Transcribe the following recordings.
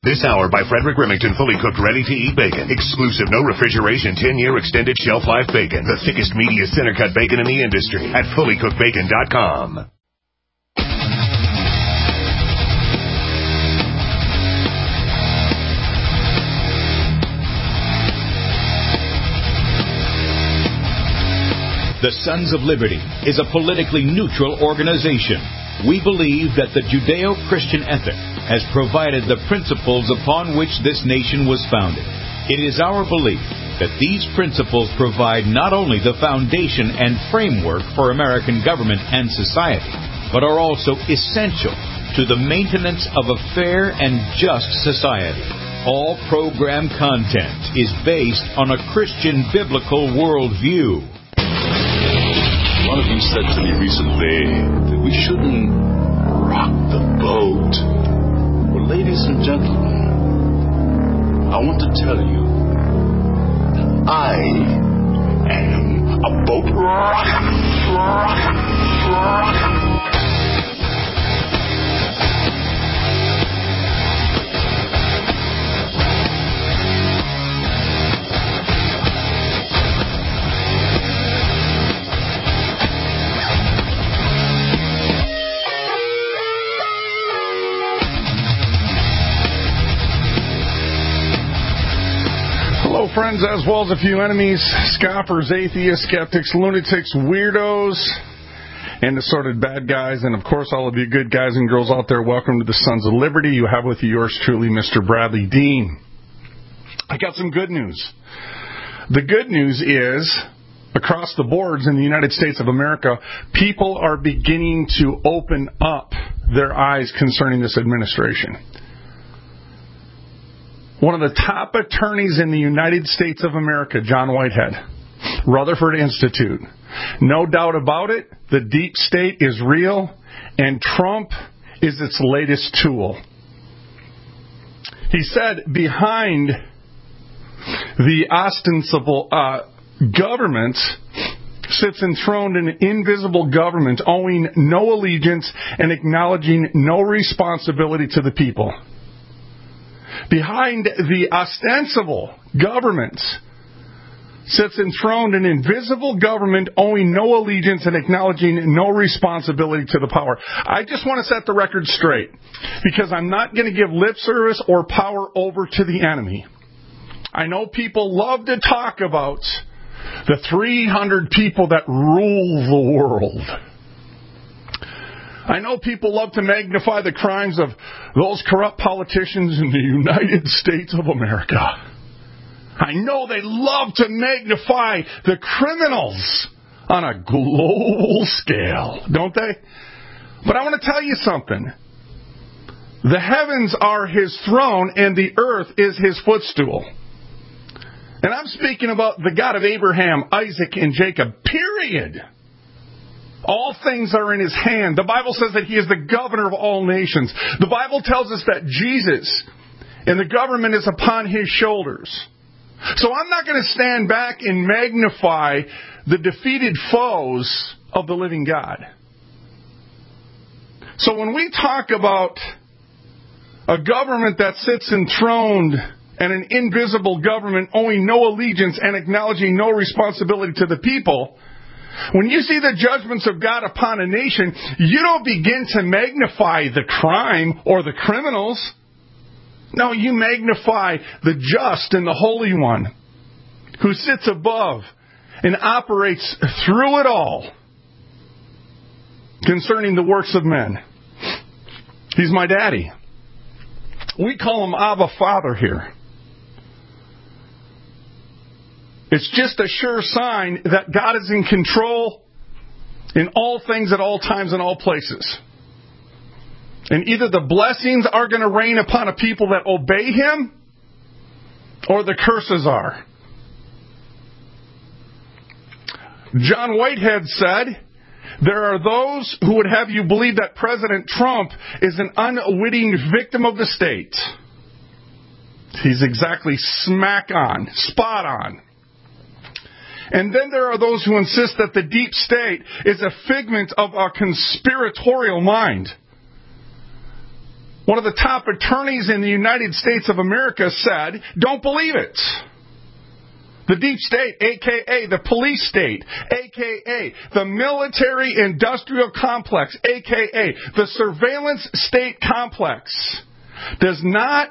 This hour by Frederick Remington, fully cooked, ready-to-eat bacon. Exclusive, no refrigeration, 10-year extended shelf life bacon. The thickest, meatiest, center-cut bacon in the industry at fullycookedbacon.com. The Sons of Liberty is a politically neutral organization. We believe that the Judeo-Christian ethic has provided the principles upon which this nation was founded. It is our belief that these principles provide not only the foundation and framework for American government and society, but are also essential to the maintenance of a fair and just society. All program content is based on a Christian biblical worldview. One of you said to me recently that we shouldn't rock the boat. Well, ladies and gentlemen, I want to tell you that I am a boat rocker. Hello, friends, as well as a few enemies, scoffers, atheists, skeptics, lunatics, weirdos, and assorted bad guys, and of course all of you good guys and girls out there. Welcome to the Sons of Liberty. You have with you yours truly, Mr. Bradley Dean. I got some good news. The good news is, across the boards in the United States of America, people are beginning to open up their eyes concerning this administration. One of the top attorneys in the United States of America, John Whitehead, Rutherford Institute. No doubt about it, the deep state is real, and Trump is its latest tool. He said behind the ostensible government sits enthroned an invisible government owing no allegiance and acknowledging no responsibility to the people. Behind the ostensible government sits enthroned an invisible government owing no allegiance and acknowledging no responsibility to the power. I just want to set the record straight, because I'm not going to give lip service or power over to the enemy. I know people love to talk about the 300 people that rule the world. I know people love to magnify the crimes of those corrupt politicians in the United States of America. I know they love to magnify the criminals on a global scale, don't they? But I want to tell you something. The heavens are his throne and the earth is his footstool. And I'm speaking about the God of Abraham, Isaac, and Jacob, period. All things are in his hand. The Bible says that he is the governor of all nations. The Bible tells us that Jesus and the government is upon his shoulders. So I'm not going to stand back and magnify the defeated foes of the living God. So when we talk about a government that sits enthroned and an invisible government owing no allegiance and acknowledging no responsibility to the people, when you see the judgments of God upon a nation, you don't begin to magnify the crime or the criminals. No, you magnify the just and the Holy One who sits above and operates through it all concerning the works of men. He's my daddy. We call him Abba Father here. It's just a sure sign that God is in control in all things at all times and all places. And either the blessings are going to rain upon a people that obey him, or the curses are. John Whitehead said, there are those who would have you believe that President Trump is an unwitting victim of the state. He's exactly smack on, spot on. And then there are those who insist that the deep state is a figment of a conspiratorial mind. one of the top attorneys in the United States of America, said, don't believe it. The deep state, a.k.a. the police state, a.k.a. the military-industrial complex, a.k.a. the surveillance state complex, does not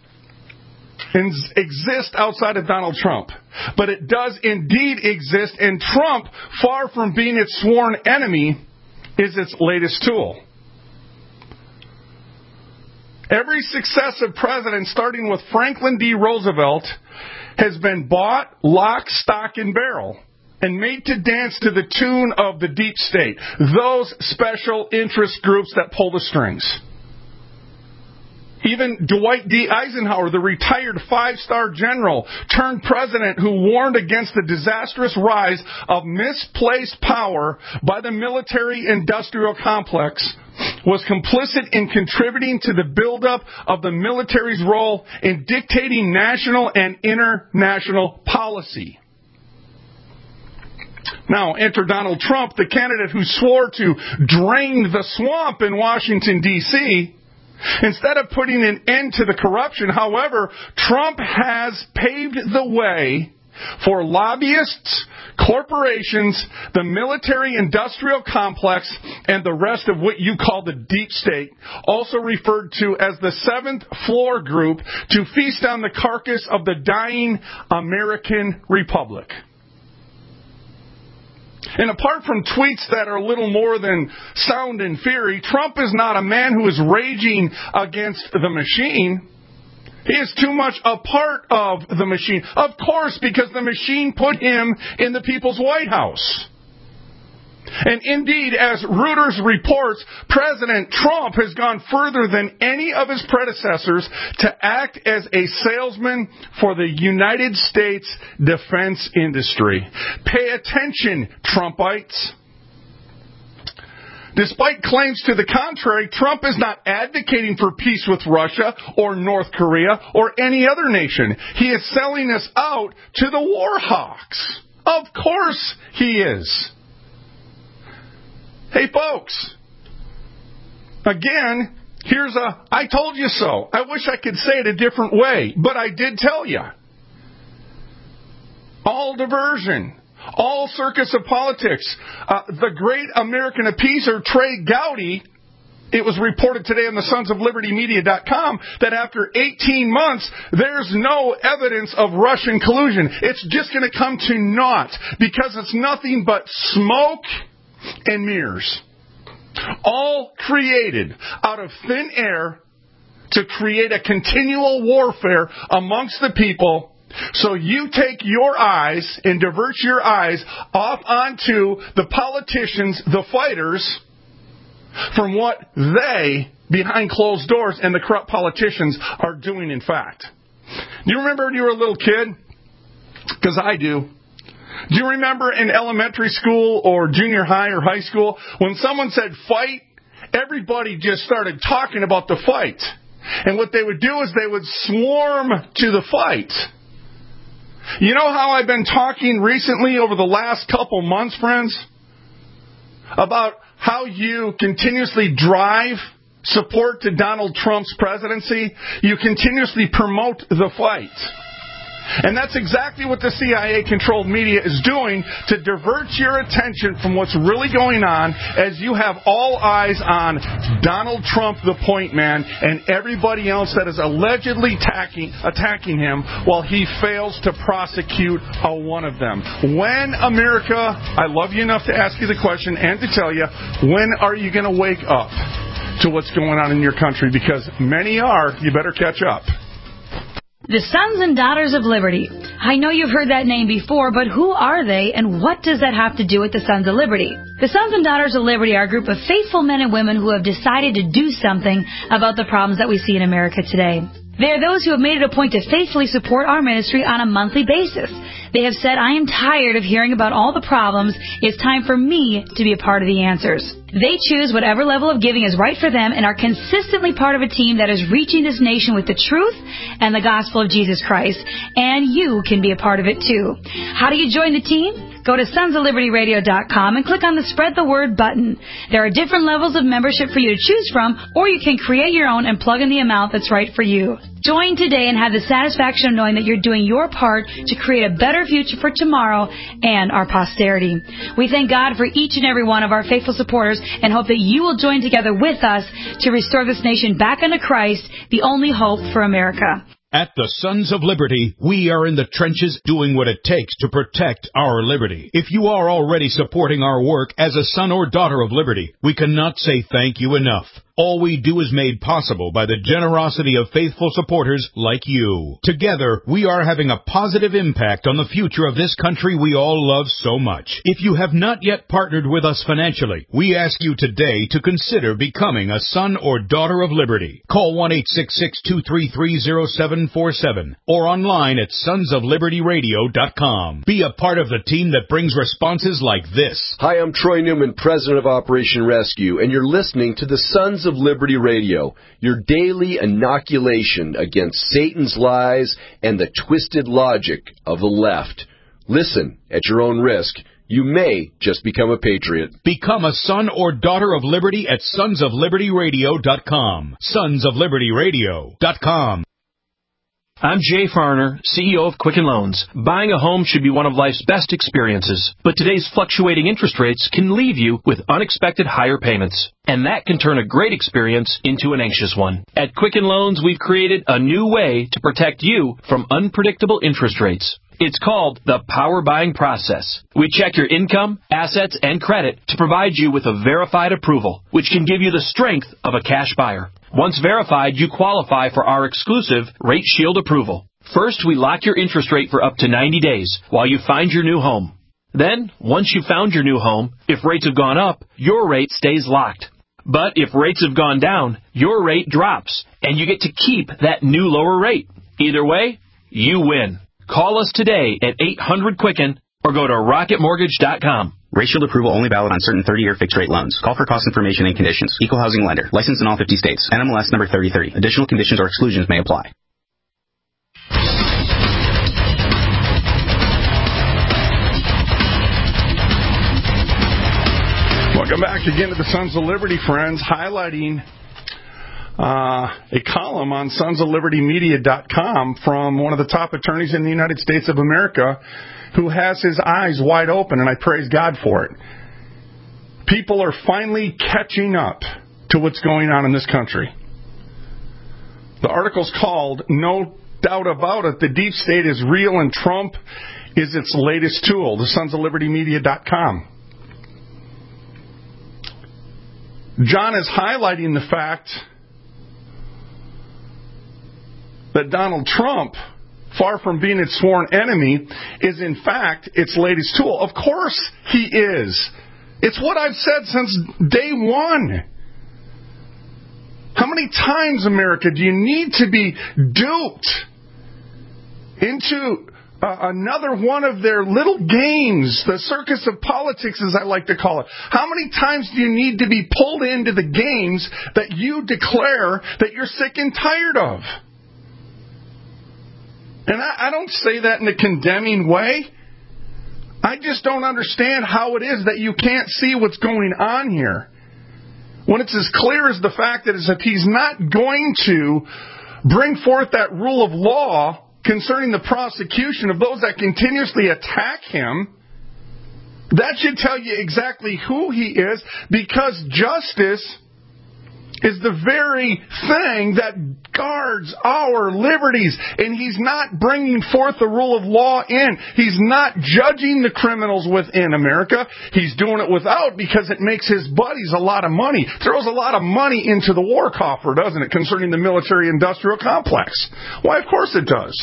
exist outside of Donald Trump. But it does indeed exist, and Trump, far from being its sworn enemy, is its latest tool. Every successive president, starting with Franklin D. Roosevelt, has been bought, lock, stock, and barrel, and made to dance to the tune of the deep state, those special interest groups that pull the strings. Even Dwight D. Eisenhower, the retired five-star general turned president who warned against the disastrous rise of misplaced power by the military-industrial complex, was complicit in contributing to the buildup of the military's role in dictating national and international policy. Now, enter Donald Trump, the candidate who swore to drain the swamp in Washington, D.C., instead of putting an end to the corruption. However, Trump has paved the way for lobbyists, corporations, the military-industrial complex, and the rest of what you call the deep state, also referred to as the Seventh Floor Group, to feast on the carcass of the dying American Republic. And apart from tweets that are little more than sound and fury, Trump is not a man who is raging against the machine. He is too much a part of the machine. Of course, because the machine put him in the People's White House. And indeed, as Reuters reports, President Trump has gone further than any of his predecessors to act as a salesman for the United States defense industry. Pay attention, Trumpites. Despite claims to the contrary, Trump is not advocating for peace with Russia or North Korea or any other nation. He is selling us out to the war hawks. Of course he is. Hey, folks, again, here's a I told you so. I wish I could say it a different way, but I did tell you. All diversion, all circus of politics. The great American appeaser, Trey Gowdy, it was reported today on the sonsoflibertymedia.com that after 18 months, there's no evidence of Russian collusion. It's just going to come to naught because it's nothing but smoke and mirrors, all created out of thin air to create a continual warfare amongst the people, so you take your eyes and divert your eyes off onto the politicians, the fighters, from what they, behind closed doors, and the corrupt politicians are doing in fact. Do you remember when you were a little kid? Because I do. Do you remember in elementary school or junior high or high school, when someone said fight, everybody just started talking about the fight. And what they would do is they would swarm to the fight. You know how I've been talking recently over the last couple months, friends, about how you continuously drive support to Donald Trump's presidency? You continuously promote the fight. And that's exactly what the CIA-controlled media is doing to divert your attention from what's really going on, as you have all eyes on Donald Trump, the point man, and everybody else that is allegedly attacking him while he fails to prosecute one of them. When, America, I love you enough to ask you the question and to tell you, when are you going to wake up to what's going on in your country? Because many are. You better catch up. The Sons and Daughters of Liberty. I know you've heard that name before, but who are they, and what does that have to do with the Sons of Liberty? The Sons and Daughters of Liberty are a group of faithful men and women who have decided to do something about the problems that we see in America today. They are those who have made it a point to faithfully support our ministry on a monthly basis. They have said, I am tired of hearing about all the problems. It's time for me to be a part of the answers. They choose whatever level of giving is right for them and are consistently part of a team that is reaching this nation with the truth and the gospel of Jesus Christ. And you can be a part of it too. How do you join the team? Go to sonsoflibertyradio.com and click on the Spread the Word button. There are different levels of membership for you to choose from, or you can create your own and plug in the amount that's right for you. Join today and have the satisfaction of knowing that you're doing your part to create a better future for tomorrow and our posterity. We thank God for each and every one of our faithful supporters and hope that you will join together with us to restore this nation back unto Christ, the only hope for America. At the Sons of Liberty, we are in the trenches doing what it takes to protect our liberty. If you are already supporting our work as a son or daughter of liberty, we cannot say thank you enough. All we do is made possible by the generosity of faithful supporters like you. Together, we are having a positive impact on the future of this country we all love so much. If you have not yet partnered with us financially, we ask you today to consider becoming a son or daughter of liberty. Call 1-866-233-0747 or online at sonsoflibertyradio.com. Be a part of the team that brings responses like this. Hi, I'm Troy Newman, president of Operation Rescue, and you're listening to the Sons of Liberty Radio, your daily inoculation against Satan's lies and the twisted logic of the left. Listen at your own risk. You may just become a patriot. Become a son or daughter of liberty at sonsoflibertyradio.com. Sonsoflibertyradio.com. I'm Jay Farner, CEO of Quicken Loans. Buying a home should be one of life's best experiences, but today's fluctuating interest rates can leave you with unexpected higher payments, and that can turn a great experience into an anxious one. At Quicken Loans, we've created a new way to protect you from unpredictable interest rates. It's called the power buying process. We check your income, assets, and credit to provide you with a verified approval, which can give you the strength of a cash buyer. Once verified, you qualify for our exclusive Rate Shield approval. First, we lock your interest rate for up to 90 days while you find your new home. Then, once you've found your new home, if rates have gone up, your rate stays locked. But if rates have gone down, your rate drops, and you get to keep that new lower rate. Either way, you win. Call us today at 800-QUICKEN or go to rocketmortgage.com. Rate Shield approval only valid on certain 30-year fixed-rate loans. Call for cost information and conditions. Equal housing lender. Licensed in all 50 states. NMLS number 3030. Additional conditions or exclusions may apply. Welcome back again to the Sons of Liberty, friends, highlighting a column on sonsoflibertymedia.com from one of the top attorneys in the United States of America who has his eyes wide open, and I praise God for it. People are finally catching up to what's going on in this country. The article's called, "No Doubt About It, the Deep State is Real and Trump is Its Latest Tool," the sonsoflibertymedia.com. John is highlighting the fact that Donald Trump, far from being its sworn enemy, is in fact its latest tool. Of course he is. It's what I've said since day one. How many times, America, do you need to be duped into another one of their little games, the circus of politics, as I like to call it? How many times do you need to be pulled into the games that you declare that you're sick and tired of? And I don't say that in a condemning way. I just don't understand how it is that you can't see what's going on here, when it's as clear as the fact that if he's not going to bring forth that rule of law concerning the prosecution of those that continuously attack him, that should tell you exactly who he is, because justice is the very thing that guards our liberties. And he's not bringing forth the rule of law in. He's not judging the criminals within America. He's doing it without, because it makes his buddies a lot of money. Throws a lot of money into the war coffer, doesn't it, concerning the military-industrial complex? Why, of course it does.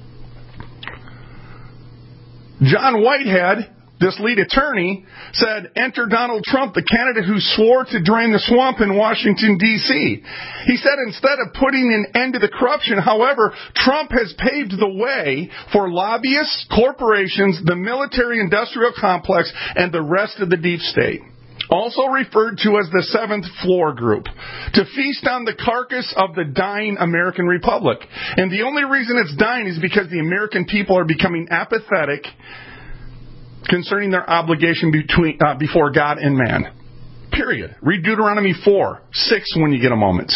John Whitehead, this lead attorney, said, "Enter Donald Trump, the candidate who swore to drain the swamp in Washington, D.C. He said instead of putting an end to the corruption, however, Trump has paved the way for lobbyists, corporations, the military-industrial complex, and the rest of the deep state, also referred to as the Seventh Floor Group, to feast on the carcass of the dying American Republic. And the only reason it's dying is because the American people are becoming apathetic concerning their obligation before God and man. Period. Read Deuteronomy 4:6 when you get a moment.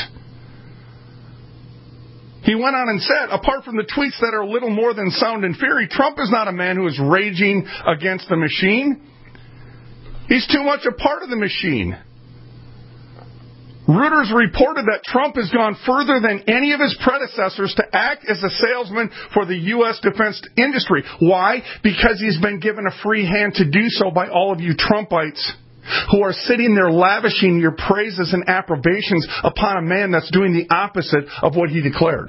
He went on and said, apart from the tweets that are little more than sound and fury, Trump is not a man who is raging against the machine. He's too much a part of the machine. Reuters reported that Trump has gone further than any of his predecessors to act as a salesman for the U.S. defense industry. Why? Because he's been given a free hand to do so by all of you Trumpites who are sitting there lavishing your praises and approbations upon a man that's doing the opposite of what he declared.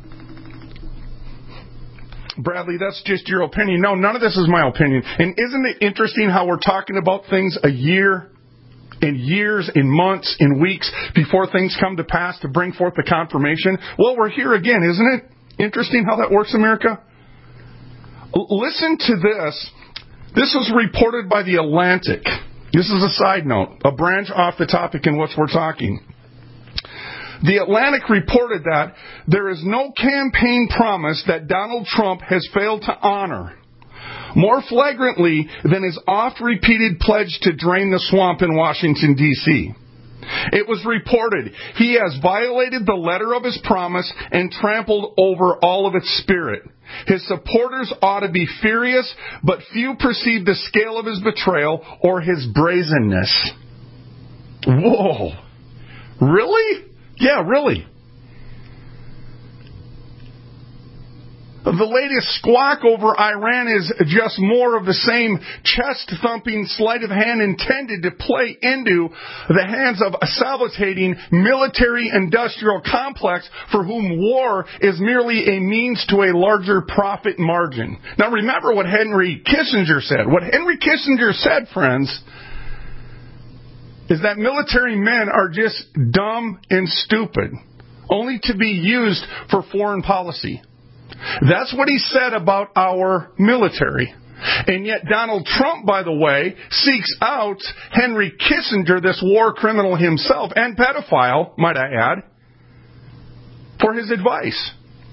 Bradley, that's just your opinion. No, none of this is my opinion. And isn't it interesting how we're talking about things a year, in years, in months, in weeks, before things come to pass to bring forth the confirmation? Well, we're here again, isn't it? Interesting how that works, America? Listen to this. This was reported by The Atlantic. This is a side note, a branch off the topic in which we're talking. The Atlantic reported that there is no campaign promise that Donald Trump has failed to honor more flagrantly than his oft-repeated pledge to drain the swamp in Washington, D.C. It was reported he has violated the letter of his promise and trampled over all of its spirit. His supporters ought to be furious, but few perceive the scale of his betrayal or his brazenness. Whoa. Really? Yeah, really. The latest squawk over Iran is just more of the same chest-thumping sleight of hand intended to play into the hands of a salivating military-industrial complex for whom war is merely a means to a larger profit margin. Now remember what Henry Kissinger said. What Henry Kissinger said, friends, is that military men are just dumb and stupid, only to be used for foreign policy. That's what he said about our military. And yet Donald Trump, by the way, seeks out Henry Kissinger, this war criminal himself, and pedophile, might I add, for his advice.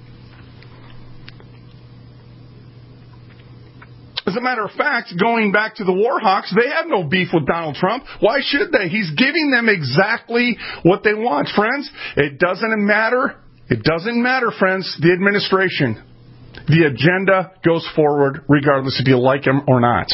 As a matter of fact, going back to the Warhawks, they have no beef with Donald Trump. Why should they? He's giving them exactly what they want. Friends, it doesn't matter. It doesn't matter, friends, the administration. The agenda goes forward regardless if you like him or not.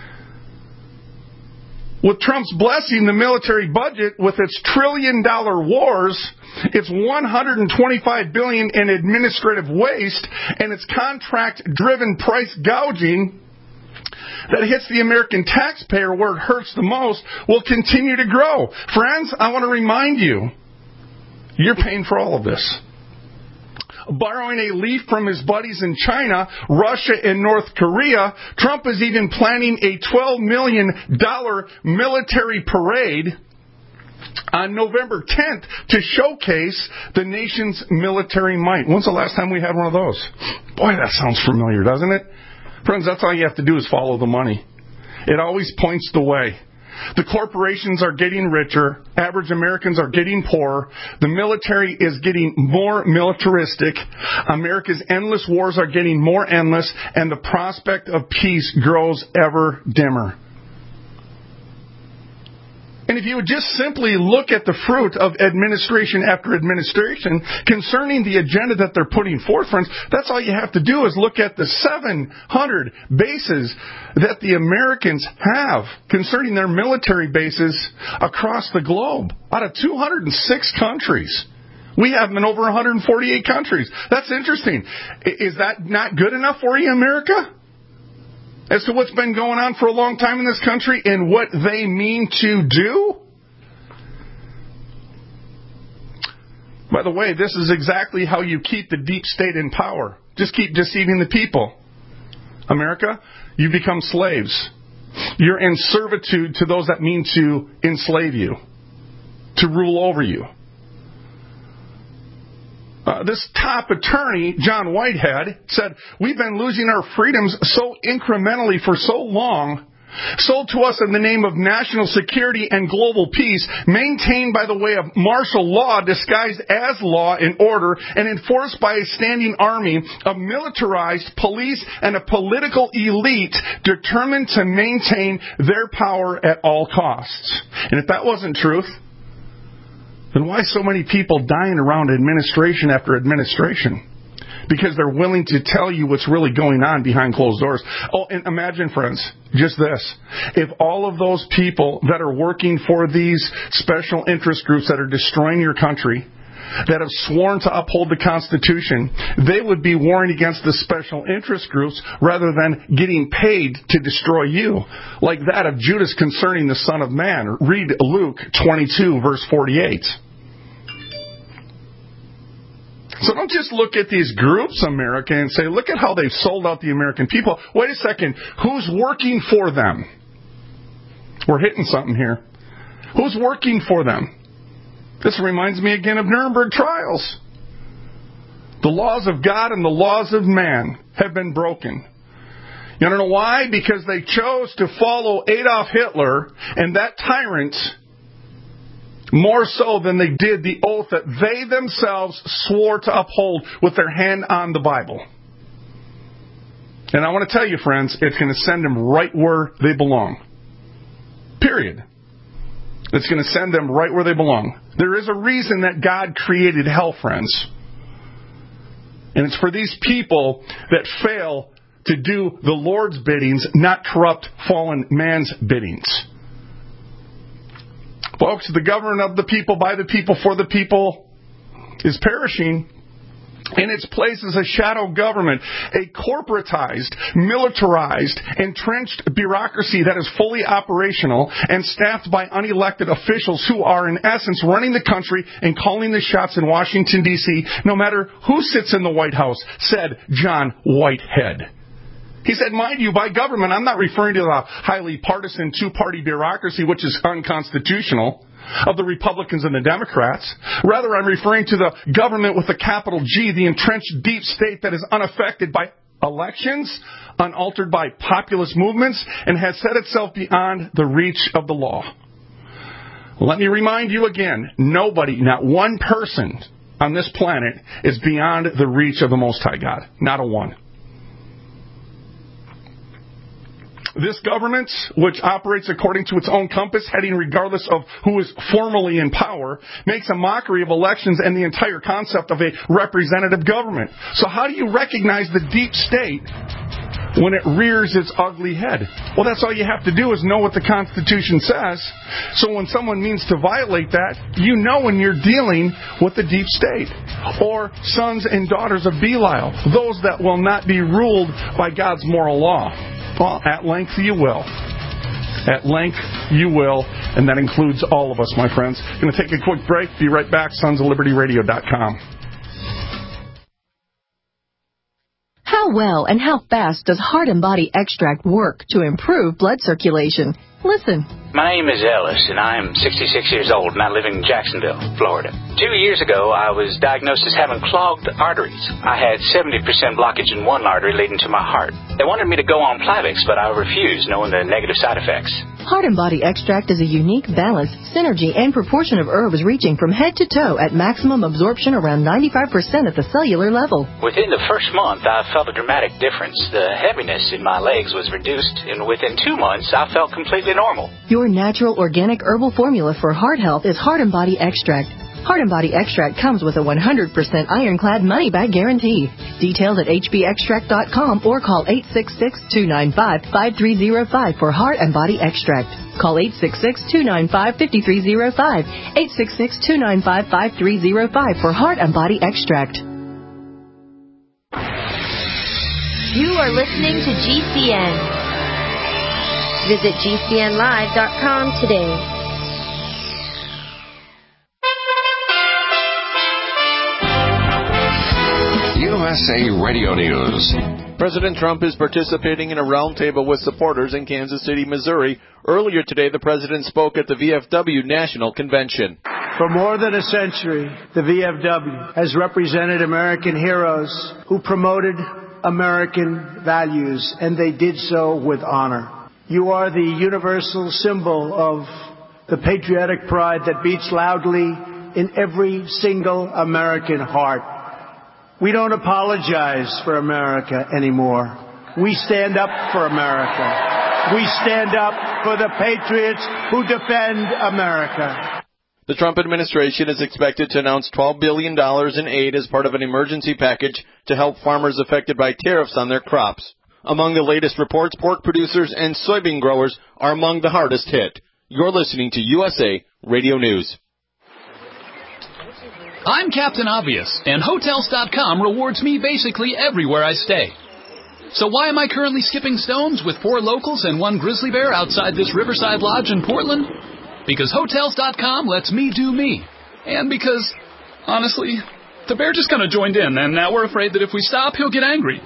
With Trump's blessing, the military budget, with its trillion-dollar wars, its $125 billion in administrative waste, and its contract-driven price gouging that hits the American taxpayer where it hurts the most, will continue to grow. Friends, I want to remind you, you're paying for all of this. Borrowing a leaf from his buddies in China, Russia, and North Korea, Trump is even planning a $12 million military parade on November 10th to showcase the nation's military might. When's the last time we had one of those? Boy, that sounds familiar, doesn't it? Friends, that's all you have to do is follow the money. It always points the way. The corporations are getting richer. Average Americans are getting poorer. The military is getting more militaristic. America's endless wars are getting more endless. And the prospect of peace grows ever dimmer. And if you would just simply look at the fruit of administration after administration concerning the agenda that they're putting forth, friends, that's all you have to do is look at the 700 bases that the Americans have concerning their military bases across the globe, out of 206 countries. We have them in over 148 countries. That's interesting. Is that not good enough for you, America? As to what's been going on for a long time in this country and what they mean to do? By the way, this is exactly how you keep the deep state in power. Just keep deceiving the people. America, you become slaves. You're in servitude to those that mean to enslave you, to rule over you. This top attorney, John Whitehead, said, we've been losing our freedoms so incrementally for so long sold to us in the name of national security and global peace, maintained by the way of martial law disguised as law and order, and enforced by a standing army, a militarized police, and a political elite determined to maintain their power at all costs. And if that wasn't truth, then why so many people dying around administration after administration? Because they're willing to tell you what's really going on behind closed doors. Oh, and imagine, friends, just this. If all of those people that are working for these special interest groups that are destroying your country, that have sworn to uphold the Constitution, they would be warring against the special interest groups rather than getting paid to destroy you, like that of Judas concerning the Son of Man. Read Luke 22, verse 48. So don't just look at these groups, America, and say, look at how they've sold out the American people. Wait a second. Who's working for them? We're hitting something here. Who's working for them? This reminds me again of Nuremberg trials. The laws of God and the laws of man have been broken. You don't know why? Because they chose to follow Adolf Hitler and that tyrant more so than they did the oath that they themselves swore to uphold with their hand on the Bible. And I want to tell you, friends, it's going to send them right where they belong. Period. It's going to send them right where they belong. There is a reason that God created hell, friends. And it's for these people that fail to do the Lord's biddings, not corrupt fallen man's biddings. Folks, the government of the people, by the people, for the people is perishing. In its place is a shadow government, a corporatized, militarized, entrenched bureaucracy that is fully operational and staffed by unelected officials who are, in essence, running the country and calling the shots in Washington, D.C., no matter who sits in the White House, said John Whitehead. He said, mind you, by government, I'm not referring to the highly partisan two-party bureaucracy, which is unconstitutional, of the Republicans and the Democrats. Rather, I'm referring to the government with a capital G, the entrenched deep state that is unaffected by elections, unaltered by populist movements, and has set itself beyond the reach of the law. Let me remind you again, nobody, not one person on this planet is beyond the reach of the Most High God. Not a one. This government, which operates according to its own compass, heading regardless of who is formally in power, makes a mockery of elections and the entire concept of a representative government. So how do you recognize the deep state when it rears its ugly head? Well, that's all you have to do is know what the Constitution says. So when someone means to violate that, you know when you're dealing with the deep state. Or sons and daughters of Belial, those that will not be ruled by God's moral law. Well, at length you will. At length you will, and that includes all of us, my friends. Going to take a quick break. Be right back. sonsoflibertyradio.com. How well and how fast does Heart and Body Extract work to improve blood circulation? Listen. My name is Ellis, and I am 66 years old, and I live in Jacksonville, Florida. 2 years ago, I was diagnosed as having clogged arteries. I had 70% blockage in one artery leading to my heart. They wanted me to go on Plavix, but I refused, knowing the negative side effects. Heart and Body Extract is a unique balance, synergy, and proportion of herbs reaching from head to toe at maximum absorption around 95% at the cellular level. Within the first month, I felt a dramatic difference. The heaviness in my legs was reduced, and within 2 months, I felt completely normal. Your natural organic herbal formula for heart health is Heart and Body Extract. Heart and Body Extract comes with a 100% ironclad money-back guarantee. Details at hbextract.com or call 866-295-5305 for Heart and Body Extract. Call 866-295-5305, 866-295-5305 for Heart and Body Extract. You are listening to GCN. Visit GCNlive.com today. USA Radio News. President Trump is participating in a roundtable with supporters in Kansas City, Missouri. Earlier today, the president spoke at the VFW National Convention. For more than a century, the VFW has represented American heroes who promoted American values, and they did so with honor. You are the universal symbol of the patriotic pride that beats loudly in every single American heart. We don't apologize for America anymore. We stand up for America. We stand up for the patriots who defend America. The Trump administration is expected to announce $12 billion in aid as part of an emergency package to help farmers affected by tariffs on their crops. Among the latest reports, pork producers and soybean growers are among the hardest hit. You're listening to USA Radio News. I'm Captain Obvious, and Hotels.com rewards me basically everywhere I stay. So why am I currently skipping stones with 4 locals and 1 grizzly bear outside this Riverside Lodge in Portland? Because Hotels.com lets me do me. And because, honestly, the bear just kind of joined in, and now we're afraid that if we stop, he'll get angry.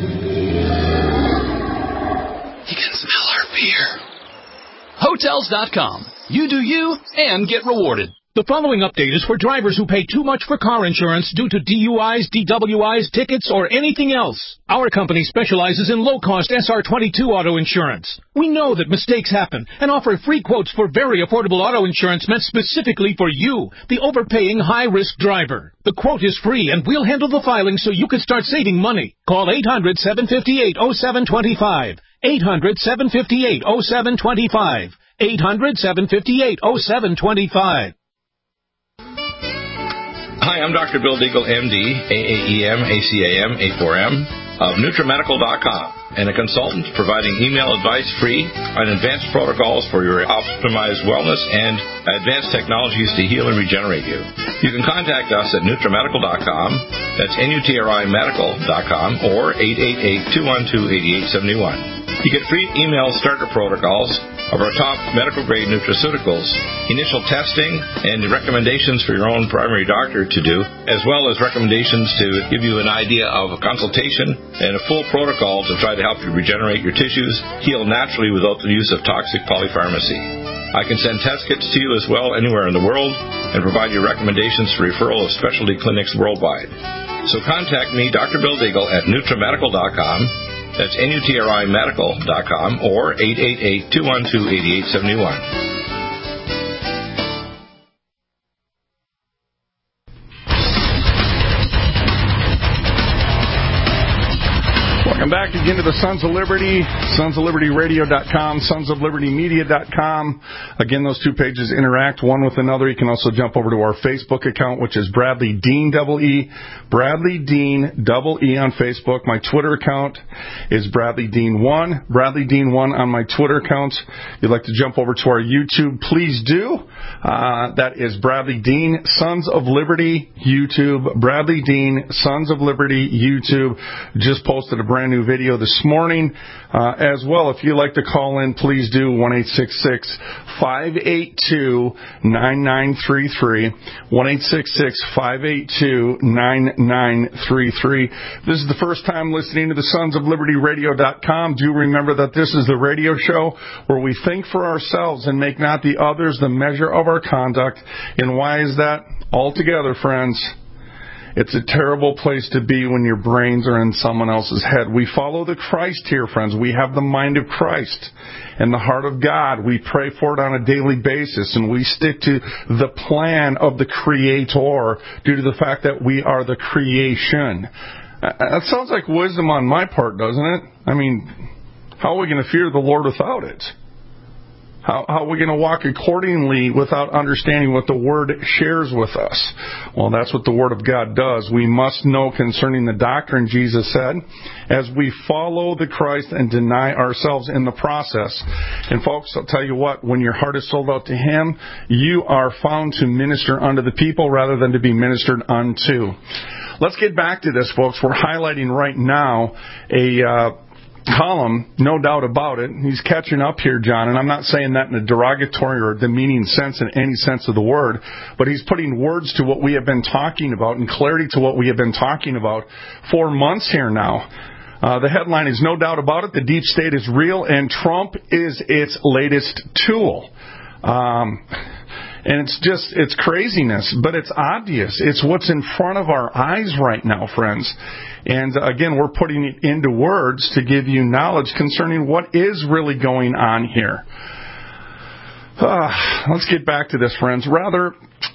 He can smell our fear. Hotels.com. You do you and get rewarded. The following update is for drivers who pay too much for car insurance due to DUIs, DWIs, tickets, or anything else. Our company specializes in low-cost SR22 auto insurance. We know that mistakes happen and offer free quotes for very affordable auto insurance meant specifically for you, the overpaying high-risk driver. The quote is free, and we'll handle the filing so you can start saving money. Call 800-758-0725. 800-758-0725. 800-758-0725. Hi, I'm Dr. Bill Deagle, MD, AAEM, ACAM, A4M, of NutriMedical.com, and a consultant providing email advice free on advanced protocols for your optimized wellness and advanced technologies to heal and regenerate you. You can contact us at NutriMedical.com, that's NutriMedical.com, or 888-212-8871. You get free email starter protocols of our top medical-grade nutraceuticals, initial testing, and recommendations for your own primary doctor to do, as well as recommendations to give you an idea of a consultation and a full protocol to try to help you regenerate your tissues, heal naturally without the use of toxic polypharmacy. I can send test kits to you as well anywhere in the world and provide you recommendations for referral of specialty clinics worldwide. So contact me, Dr. Bill Deagle, at NutriMedical.com. That's NutriMedical.com or 888-212-8871. Welcome back again to the Sons of Liberty, sonsoflibertyradio.com, sonsoflibertymedia.com. Again, those two pages interact one with another. You can also jump over to our Facebook account, which is Bradley Dean EE, Bradley Dean EE on Facebook. My Twitter account is Bradley Dean 1, Bradley Dean 1 on my Twitter account. If you'd like to jump over to our YouTube, please do. That is Bradley Dean, Sons of Liberty YouTube, Bradley Dean, Sons of Liberty YouTube. Just posted a brand new video this morning. As well, if you'd like to call in, please do 1-866-582-9933, 1-866-582-9933. This is the first time listening to the Sons of Liberty Radio.com. Do remember that this is the radio show where we think for ourselves and make not the others the measure of our conduct. And why is that? Altogether, friends, it's a terrible place to be when your brains are in someone else's head. We follow the Christ here, friends. We have the mind of Christ and the heart of God. We pray for it on a daily basis, and we stick to the plan of the Creator due to the fact that we are the creation. That sounds like wisdom on my part, doesn't it? I mean, how are we going to fear the Lord without it? How are we going to walk accordingly without understanding what the Word shares with us? Well, that's what the Word of God does. We must know concerning the doctrine, Jesus said, as we follow the Christ and deny ourselves in the process. And folks, I'll tell you what, when your heart is sold out to Him, you are found to minister unto the people rather than to be ministered unto. Let's get back to this, folks. We're highlighting right now a column, no doubt about it. He's catching up here, John, and I'm not saying that in a derogatory or demeaning sense in any sense of the word, but he's putting words to what we have been talking about and clarity to what we have been talking about for months here now. The headline is no doubt about it, the deep state is real and Trump is its latest tool. And it's craziness, but it's obvious. It's what's in front of our eyes right now, friends. And again, we're putting it into words to give you knowledge concerning what is really going on here. Let's get back to this, friends. Rather,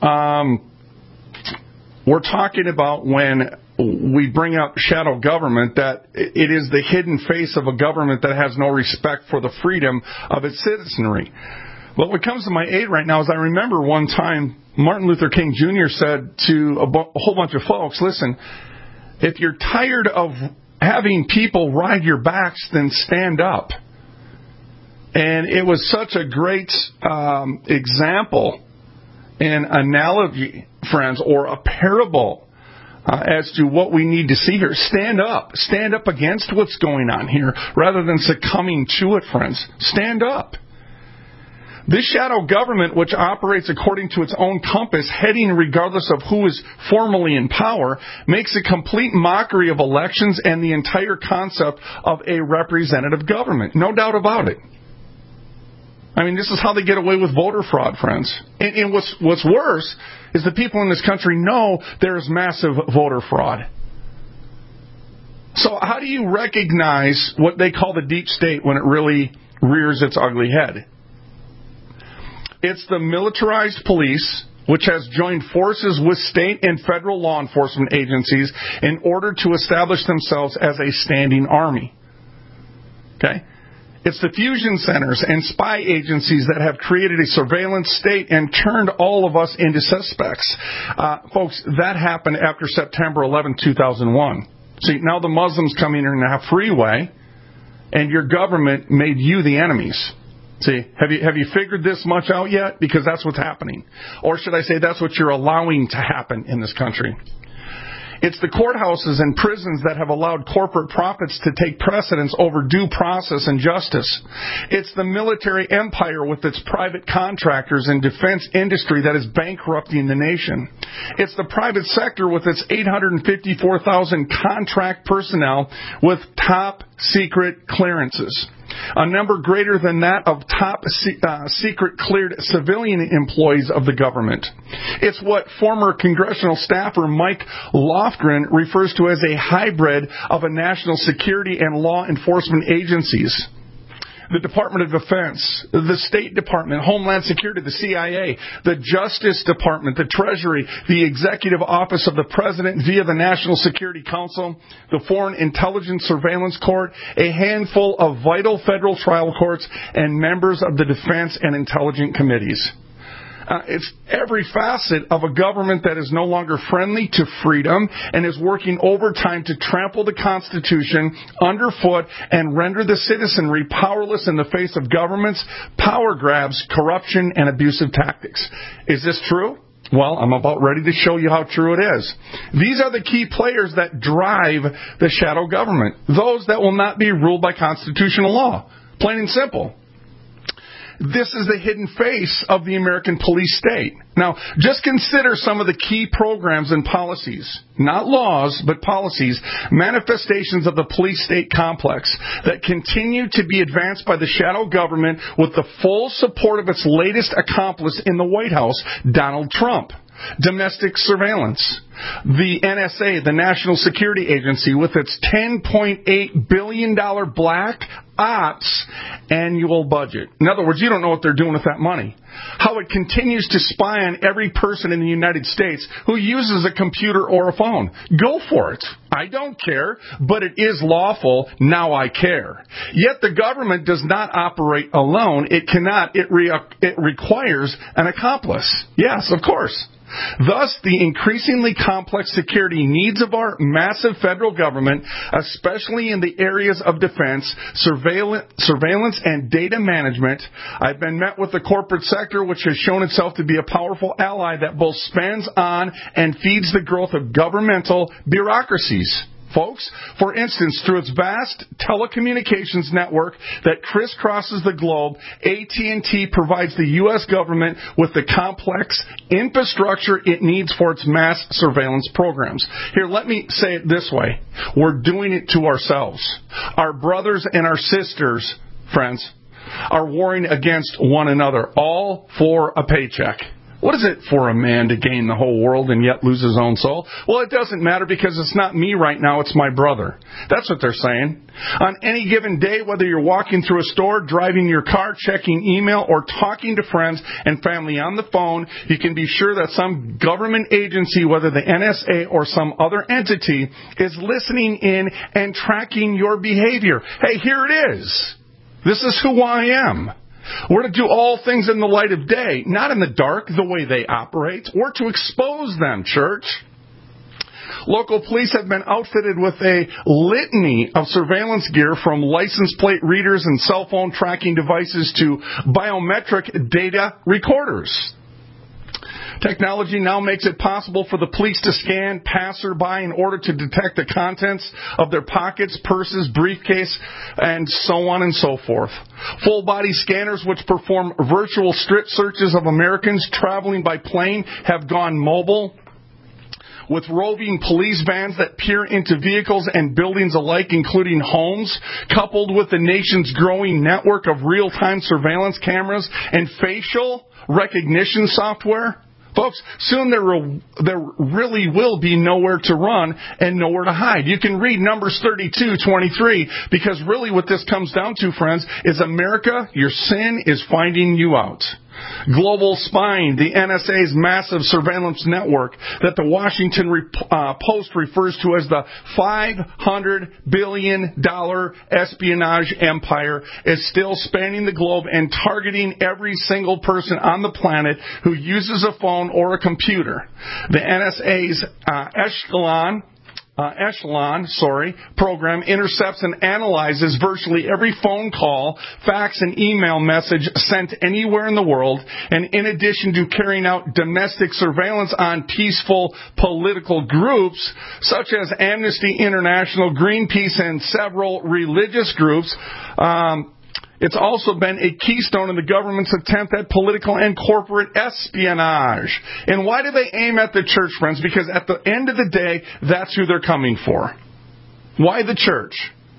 we're talking about when we bring up shadow government, that it is the hidden face of a government that has no respect for the freedom of its citizenry. But what comes to my aid right now is I remember one time Martin Luther King Jr. said to a whole bunch of folks, listen, if you're tired of having people ride your backs, then stand up. And it was such a great example and analogy, friends, or a parable as to what we need to see here. Stand up. Stand up against what's going on here rather than succumbing to it, friends. Stand up. This shadow government, which operates according to its own compass, heading regardless of who is formally in power, makes a complete mockery of elections and the entire concept of a representative government. No doubt about it. I mean, this is how they get away with voter fraud, friends. And what's worse is the people in this country know there's massive voter fraud. So how do you recognize what they call the deep state when it really rears its ugly head? It's the militarized police, which has joined forces with state and federal law enforcement agencies in order to establish themselves as a standing army. Okay? It's the fusion centers and spy agencies that have created a surveillance state and turned all of us into suspects. Folks, that happened after September 11, 2001. See, now the Muslims come in and have freeway, and your government made you the enemies. See, have you figured this much out yet? Because that's what's happening. Or should I say that's what you're allowing to happen in this country. It's the courthouses and prisons that have allowed corporate profits to take precedence over due process and justice. It's the military empire with its private contractors and defense industry that is bankrupting the nation. It's the private sector with its 854,000 contract personnel with top secret clearances. A number greater than that of top secret cleared civilian employees of the government. It's what former congressional staffer Mike Lofgren refers to as a hybrid of a national security and law enforcement agencies. The Department of Defense, the State Department, Homeland Security, the CIA, the Justice Department, the Treasury, the Executive Office of the President via the National Security Council, the Foreign Intelligence Surveillance Court, a handful of vital federal trial courts, and members of the Defense and Intelligence Committees. It's every facet of a government that is no longer friendly to freedom and is working overtime to trample the Constitution underfoot and render the citizenry powerless in the face of government's power grabs, corruption, and abusive tactics. Is this true? Well, I'm about ready to show you how true it is. These are the key players that drive the shadow government, those that will not be ruled by constitutional law. Plain and simple. This is the hidden face of the American police state. Now, just consider some of the key programs and policies, not laws, but policies, manifestations of the police state complex that continue to be advanced by the shadow government with the full support of its latest accomplice in the White House, Donald Trump. Domestic surveillance. The NSA, the National Security Agency, with its $10.8 billion black ops annual budget. In other words, you don't know what they're doing with that money. How it continues to spy on every person in the United States who uses a computer or a phone. Go for it. I don't care, but it is lawful. Now I care. Yet the government does not operate alone. It cannot. It requires an accomplice. Yes, of course. Thus, the increasingly complex security needs of our massive federal government, especially in the areas of defense, surveillance, and data management. I've been met with the corporate sector, which has shown itself to be a powerful ally that both spends on and feeds the growth of governmental bureaucracies. Folks, for instance, through its vast telecommunications network that crisscrosses the globe, AT&T provides the U.S. government with the complex infrastructure it needs for its mass surveillance programs. Here, let me say it this way. We're doing it to ourselves. Our brothers and our sisters, friends, are warring against one another, all for a paycheck. What is it for a man to gain the whole world and yet lose his own soul? Well, it doesn't matter because it's not me right now, it's my brother. That's what they're saying. On any given day, whether you're walking through a store, driving your car, checking email, or talking to friends and family on the phone, you can be sure that some government agency, whether the NSA or some other entity, is listening in and tracking your behavior. Hey, here it is. This is who I am. We're to do all things in the light of day, not in the dark, the way they operate. We're to expose them, church. Local police have been outfitted with a litany of surveillance gear, from license plate readers and cell phone tracking devices to biometric data recorders. Technology now makes it possible for the police to scan passerby in order to detect the contents of their pockets, purses, briefcase, and so on and so forth. Full-body scanners, which perform virtual strip searches of Americans traveling by plane, have gone mobile, with roving police vans that peer into vehicles and buildings alike, including homes, coupled with the nation's growing network of real-time surveillance cameras and facial recognition software. Folks, soon there really will be nowhere to run and nowhere to hide. You can read Numbers 32:23, because really what this comes down to, friends, is America, your sin is finding you out. Global spying, the NSA's massive surveillance network that the Washington Post refers to as the $500 billion espionage empire, is still spanning the globe and targeting every single person on the planet who uses a phone or a computer. The NSA's Echelon program intercepts and analyzes virtually every phone call, fax, and email message sent anywhere in the world, and in addition to carrying out domestic surveillance on peaceful political groups such as Amnesty International, Greenpeace, and several religious groups, it's also been a keystone in the government's attempt at political and corporate espionage. And why do they aim at the church, friends? Because at the end of the day, that's who they're coming for. Why the church?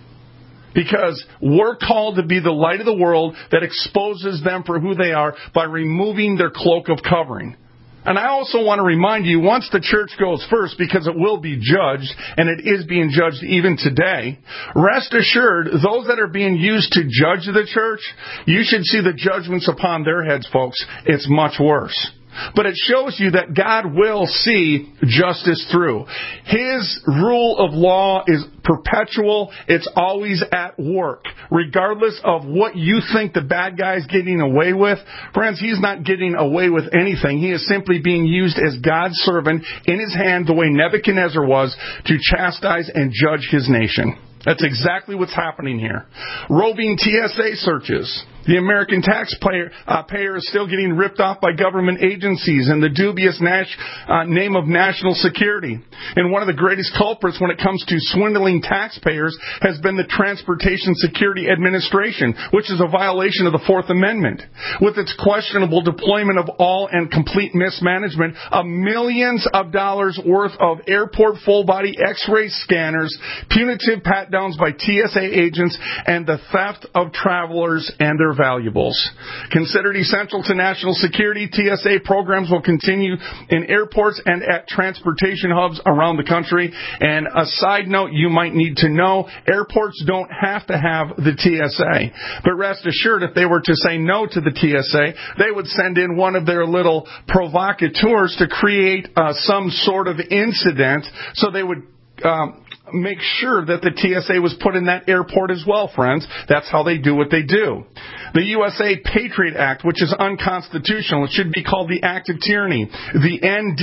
Because we're called to be the light of the world that exposes them for who they are by removing their cloak of covering. And I also want to remind you, once the church goes first, because it will be judged, and it is being judged even today, rest assured, those that are being used to judge the church, you should see the judgments upon their heads, folks. It's much worse. But it shows you that God will see justice through. His rule of law is perpetual. It's always at work. Regardless of what you think the bad guy's getting away with, friends, he's not getting away with anything. He is simply being used as God's servant in his hand, the way Nebuchadnezzar was, to chastise and judge his nation. That's exactly what's happening here. Roving TSA searches. The American taxpayer is still getting ripped off by government agencies in the dubious name of national security. And one of the greatest culprits when it comes to swindling taxpayers has been the Transportation Security Administration, which is a violation of the Fourth Amendment. With its questionable deployment of all and complete mismanagement of millions of dollars worth of airport full-body X-ray scanners, punitive pat-downs by TSA agents, and the theft of travelers and their valuables. Considered essential to national security, TSA programs will continue in airports and at transportation hubs around the country. And a side note you might need to know, airports don't have to have the TSA. But rest assured, if they were to say no to the TSA, they would send in one of their little provocateurs to create some sort of incident, so they would make sure that the TSA was put in that airport as well, friends. That's how they do what they do. The USA Patriot Act, which is unconstitutional, it should be called the Act of Tyranny. The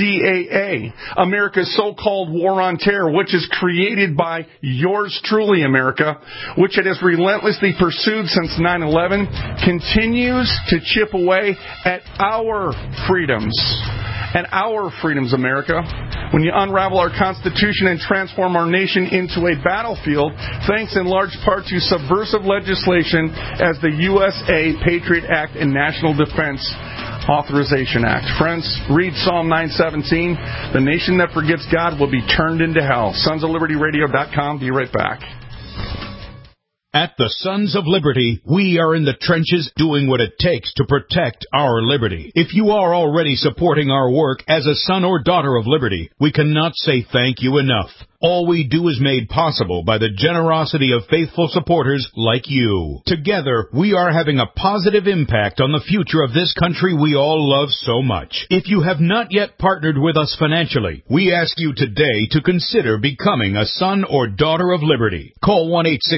NDAA, America's so-called War on Terror, which is created by yours truly, America, which it has relentlessly pursued since 9/11, continues to chip away at our freedoms. And our freedoms, America. When you unravel our Constitution and transform our nation into a battlefield, thanks in large part to subversive legislation as the USA Patriot Act and National Defense Authorization Act. Friends, read Psalm 9:17. The nation that forgets God will be turned into hell. SonsOfLibertyRadio.com. Be right back. At the Sons of Liberty, we are in the trenches doing what it takes to protect our liberty. If you are already supporting our work as a son or daughter of liberty, we cannot say thank you enough. All we do is made possible by the generosity of faithful supporters like you. Together, we are having a positive impact on the future of this country we all love so much. If you have not yet partnered with us financially, we ask you today to consider becoming a son or daughter of liberty. Call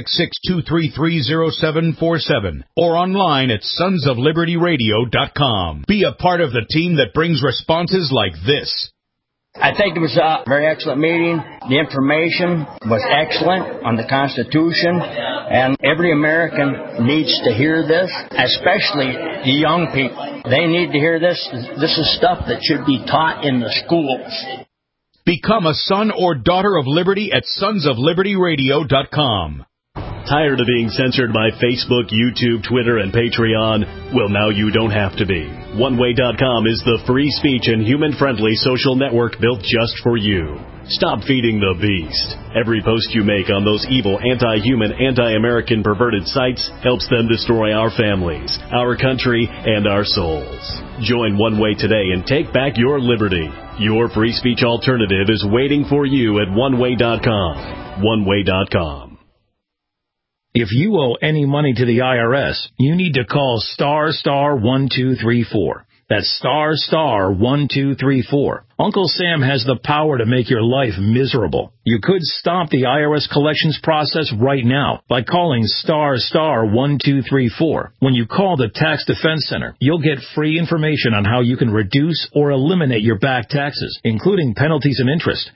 1-866-233-0747 or online at sonsoflibertyradio.com. Be a part of the team that brings responses like this. I think it was a very excellent meeting. The information was excellent on the Constitution, and every American needs to hear this, especially the young people. They need to hear this. This is stuff that should be taught in the schools. Become a son or daughter of liberty at sonsoflibertyradio.com. Tired of being censored by Facebook, YouTube, Twitter, and Patreon? Well, now you don't have to be. OneWay.com is the free speech and human-friendly social network built just for you. Stop feeding the beast. Every post you make on those evil, anti-human, anti-American perverted sites helps them destroy our families, our country, and our souls. Join One Way today and take back your liberty. Your free speech alternative is waiting for you at OneWay.com. OneWay.com. If you owe any money to the IRS, you need to call *1234. That's *1234. Uncle Sam has the power to make your life miserable. You could stop the IRS collections process right now by calling *1234. When you call the Tax Defense Center, you'll get free information on how you can reduce or eliminate your back taxes, including penalties and interest.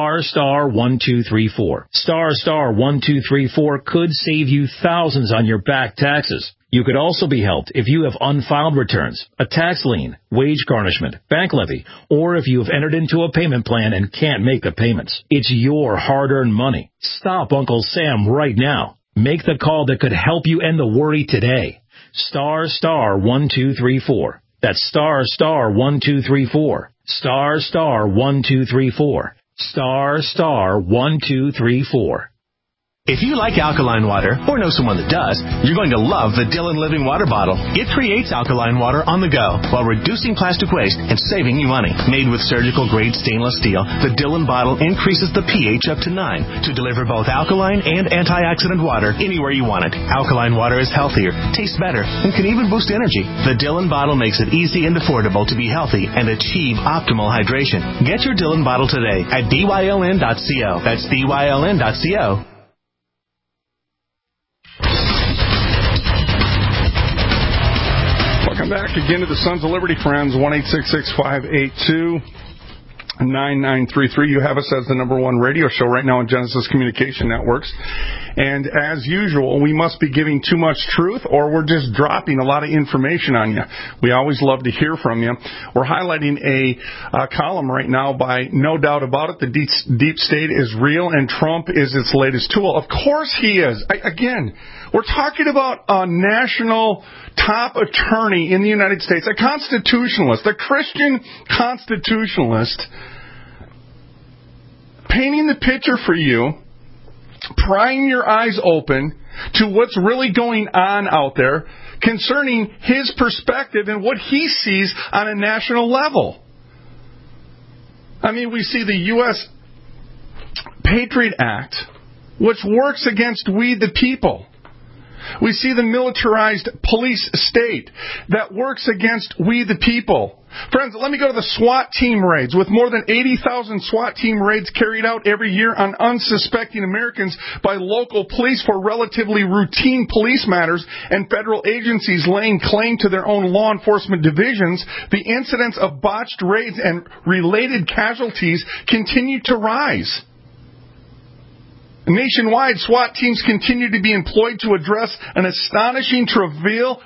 *1234. *1234 could save you thousands on your back taxes. You could also be helped if you have unfiled returns, a tax lien, wage garnishment, bank levy, or if you have entered into a payment plan and can't make the payments. It's your hard-earned money. Stop Uncle Sam right now. Make the call that could help you end the worry today. *1234. That's *1234. *1234. *1234. If you like alkaline water, or know someone that does, you're going to love the Dillon Living Water Bottle. It creates alkaline water on the go while reducing plastic waste and saving you money. Made with surgical-grade stainless steel, the Dillon bottle increases the pH up to 9 to deliver both alkaline and antioxidant water anywhere you want it. Alkaline water is healthier, tastes better, and can even boost energy. The Dillon bottle makes it easy and affordable to be healthy and achieve optimal hydration. Get your Dillon bottle today at dyln.co. That's dyln.co. Welcome back again to the Sons of Liberty, friends. 1-866-582-9933. You have us as the number one radio show right now on Genesis Communication Networks. And as usual, we must be giving too much truth or we're just dropping a lot of information on you. We always love to hear from you. We're highlighting a column right now by No Doubt About It. The deep state is real and Trump is its latest tool. Of course he is. Again, we're talking about a national top attorney in the United States, a constitutionalist, a Christian constitutionalist, painting the picture for you, prying your eyes open to what's really going on out there concerning his perspective and what he sees on a national level. I mean, we see the U.S. Patriot Act, which works against we the people. We see the militarized police state that works against we the people. Friends, let me go to the SWAT team raids. With more than 80,000 SWAT team raids carried out every year on unsuspecting Americans by local police for relatively routine police matters and federal agencies laying claim to their own law enforcement divisions, the incidence of botched raids and related casualties continue to rise. Nationwide, SWAT teams continue to be employed to address an astonishing trivial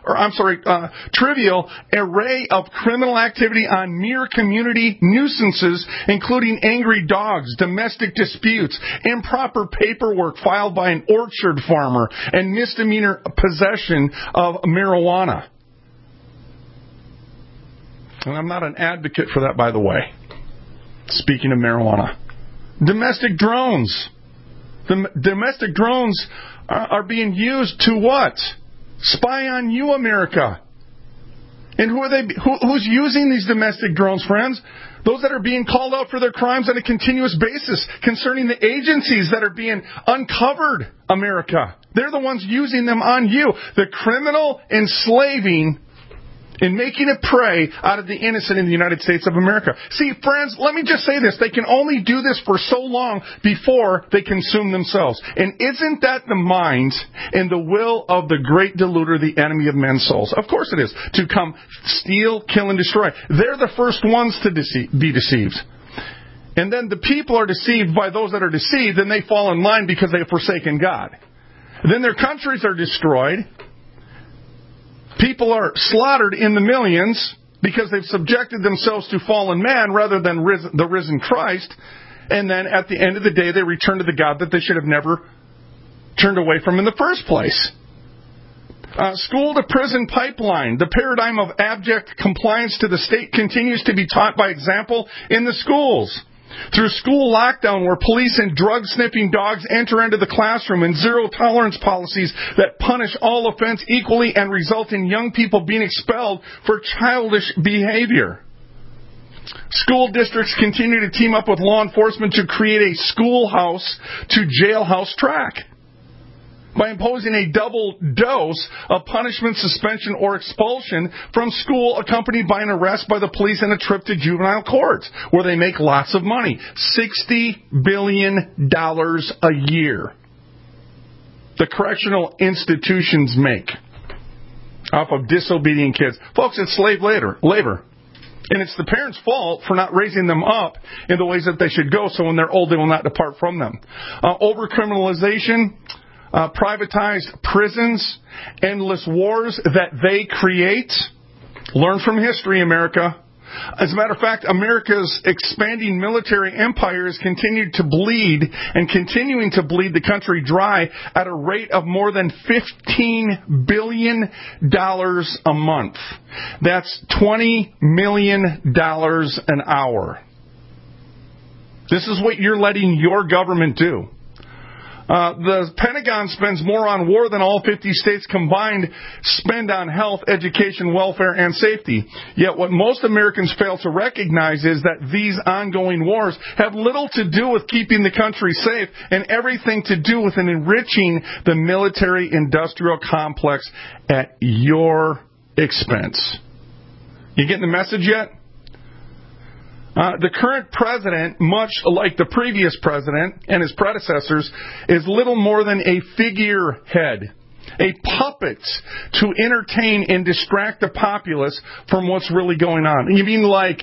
array of criminal activity on mere community nuisances, including angry dogs, domestic disputes, improper paperwork filed by an orchard farmer, and misdemeanor possession of marijuana. And I'm not an advocate for that, by the way. Speaking of marijuana. Domestic drones. The domestic drones are being used to what? Spy on you, America. And who are they? Who's using these domestic drones, friends? Those that are being called out for their crimes on a continuous basis concerning the agencies that are being uncovered, America. They're the ones using them on you. The criminal enslaving and making a prey out of the innocent in the United States of America. See, friends, let me just say this. They can only do this for so long before they consume themselves. And isn't that the mind and the will of the great deluder, the enemy of men's souls? Of course it is. To come steal, kill, and destroy. They're the first ones to be deceived. And then the people are deceived by those that are deceived, and they fall in line because they have forsaken God. Then their countries are destroyed. People are slaughtered in the millions because they've subjected themselves to fallen man rather than the risen Christ. And then at the end of the day, they return to the God that they should have never turned away from in the first place. School to prison pipeline. The paradigm of abject compliance to the state continues to be taught by example in the schools. Through school lockdown, where police and drug-sniffing dogs enter into the classroom, and zero-tolerance policies that punish all offense equally and result in young people being expelled for childish behavior. School districts continue to team up with law enforcement to create a schoolhouse to jailhouse track by imposing a double dose of punishment, suspension, or expulsion from school, accompanied by an arrest by the police and a trip to juvenile courts, where they make lots of money. $60 billion a year. The correctional institutions make off of disobedient kids. Folks, it's slave labor. And it's the parents' fault for not raising them up in the ways that they should go, so when they're old, they will not depart from them. Over-criminalization, privatized prisons, endless wars that they create. Learn from history, America. As a matter of fact, America's expanding military empire has continued to bleed and continuing to bleed the country dry at a rate of more than $15 billion a month. That's $20 million an hour. This is what you're letting your government do. The Pentagon spends more on war than all 50 states combined spend on health, education, welfare, and safety. Yet what most Americans fail to recognize is that these ongoing wars have little to do with keeping the country safe and everything to do with enriching the military-industrial complex at your expense. You getting the message yet? The current president, much like the previous president and his predecessors, is little more than a figurehead, a puppet to entertain and distract the populace from what's really going on. You mean like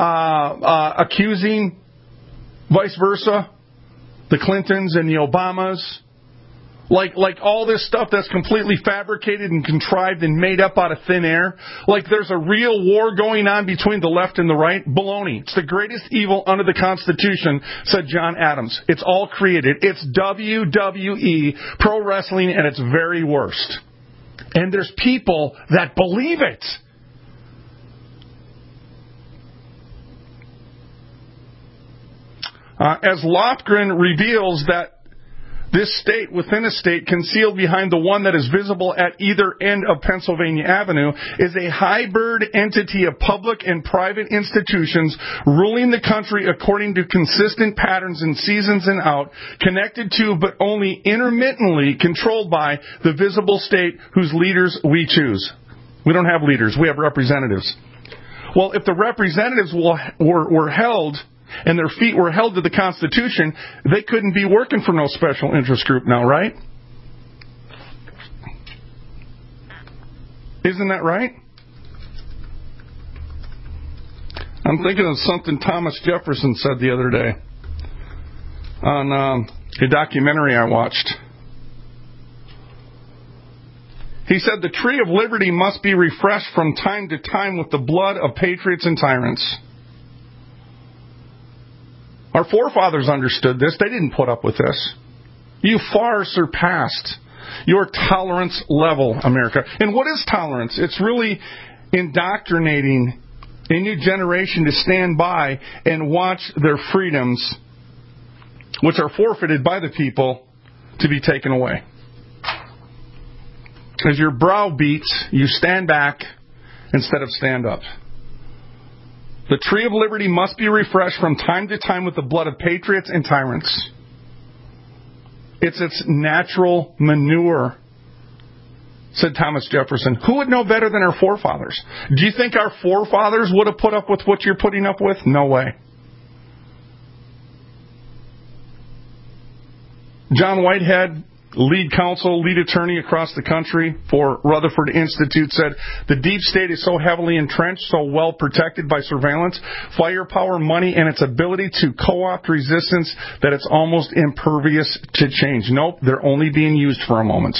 accusing, vice versa, the Clintons and the Obamas? Like all this stuff that's completely fabricated and contrived and made up out of thin air? Like there's a real war going on between the left and the right? Baloney. It's the greatest evil under the Constitution, said John Adams. It's all created. It's WWE, pro wrestling, at its very worst. And there's people that believe it. As Lofgren reveals that this state within a state, concealed behind the one that is visible at either end of Pennsylvania Avenue, is a hybrid entity of public and private institutions ruling the country according to consistent patterns in seasons and out, connected to but only intermittently controlled by the visible state whose leaders we choose. We don't have leaders. We have representatives. Well, if the representatives were held and their feet were held to the Constitution, they couldn't be working for no special interest group now, right? Isn't that right? I'm thinking of something Thomas Jefferson said the other day on a documentary I watched. He said, the tree of liberty must be refreshed from time to time with the blood of patriots and tyrants. Our forefathers understood this. They didn't put up with this. You far surpassed your tolerance level, America. And what is tolerance? It's really indoctrinating a new generation to stand by and watch their freedoms, which are forfeited by the people, to be taken away. As your brow beats, you stand back instead of stand up. The tree of liberty must be refreshed from time to time with the blood of patriots and tyrants. It's its natural manure, said Thomas Jefferson. Who would know better than our forefathers? Do you think our forefathers would have put up with what you're putting up with? No way. John Whitehead, lead counsel, lead attorney across the country for Rutherford Institute, said, the deep state is so heavily entrenched, so well protected by surveillance, firepower, money, and its ability to co-opt resistance that it's almost impervious to change. Nope, they're only being used for a moment.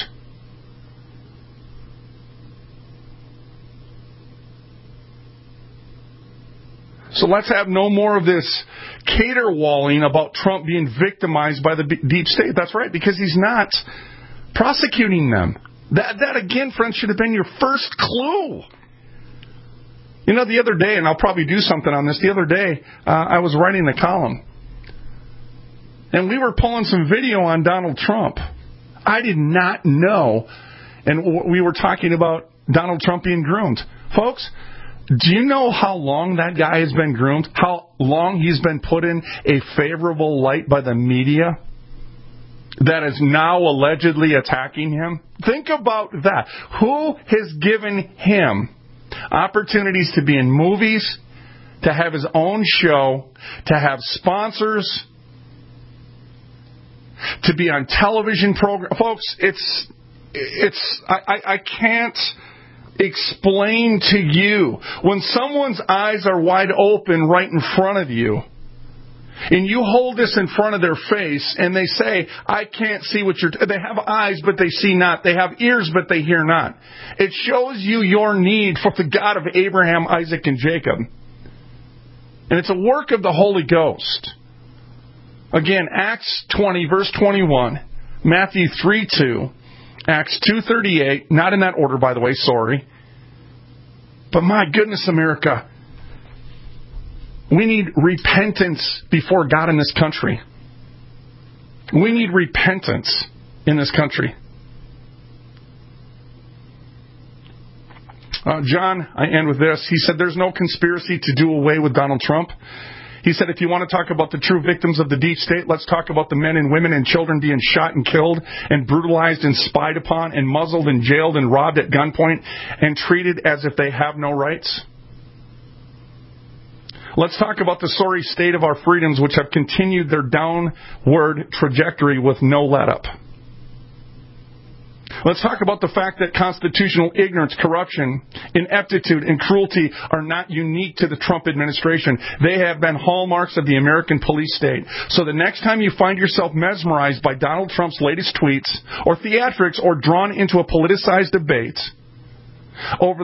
So let's have no more of this caterwauling about Trump being victimized by the deep state. That's right, because he's not prosecuting them. That again, friends, should have been your first clue. You know, the other day, and I'll probably do something on this, the other day, I was writing a column. And we were pulling some video on Donald Trump. I did not know, and we were talking about Donald Trump being groomed. Folks, do you know how long that guy has been groomed? How long he's been put in a favorable light by the media that is now allegedly attacking him? Think about that. Who has given him opportunities to be in movies, to have his own show, to have sponsors, to be on television programs? Folks, I can't explain to you when someone's eyes are wide open right in front of you and you hold this in front of their face and they say, I can't see what you're... They have eyes, but they see not. They have ears, but they hear not. It shows you your need for the God of Abraham, Isaac, and Jacob. And it's a work of the Holy Ghost. Again, Acts 20, verse 21, Matthew 3:2, Acts 2:38, not in that order, by the way, sorry. But my goodness, America, we need repentance before God in this country. We need repentance in this country. John, I end with this. He said there's no conspiracy to do away with Donald Trump. He said, if you want to talk about the true victims of the deep state, let's talk about the men and women and children being shot and killed and brutalized and spied upon and muzzled and jailed and robbed at gunpoint and treated as if they have no rights. Let's talk about the sorry state of our freedoms, which have continued their downward trajectory with no let-up. Let's talk about the fact that constitutional ignorance, corruption, ineptitude, and cruelty are not unique to the Trump administration. They have been hallmarks of the American police state. So the next time you find yourself mesmerized by Donald Trump's latest tweets or theatrics or drawn into a politicized debate over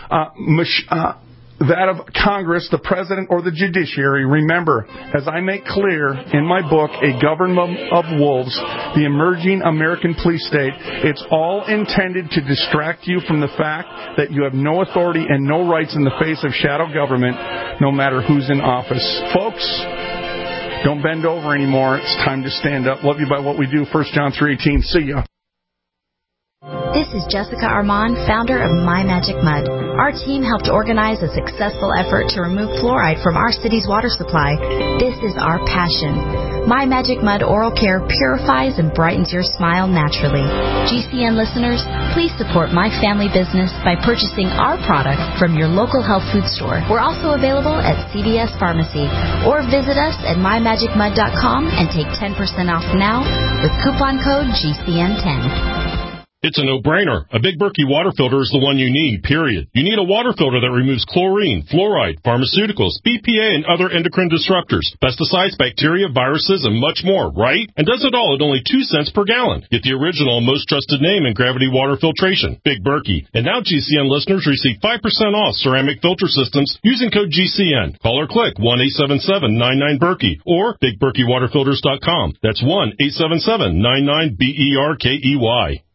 that of Congress, the President, or the judiciary, remember, as I make clear in my book, A Government of Wolves, the Emerging American Police State, it's all intended to distract you from the fact that you have no authority and no rights in the face of shadow government, no matter who's in office. Folks, don't bend over anymore. It's time to stand up. Love you by what we do. 1 John 3:18. See ya. This is Jessica Armand, founder of My Magic Mud. Our team helped organize a successful effort to remove fluoride from our city's water supply. This is our passion. My Magic Mud Oral Care purifies and brightens your smile naturally. GCN listeners, please support my family business by purchasing our product from your local health food store. We're also available at CVS Pharmacy, or visit us at mymagicmud.com and take 10% off now with coupon code GCN10. It's a no-brainer. A Big Berkey water filter is the one you need, period. You need a water filter that removes chlorine, fluoride, pharmaceuticals, BPA, and other endocrine disruptors, pesticides, bacteria, viruses, and much more, right? And does it all at only 2 cents per gallon. Get the original and most trusted name in gravity water filtration, Big Berkey. And now GCN listeners receive 5% off ceramic filter systems using code GCN. Call or click 1-877-99-BERKEY or BigBerkeyWaterFilters.com. That's 1-877-99-BERKEY.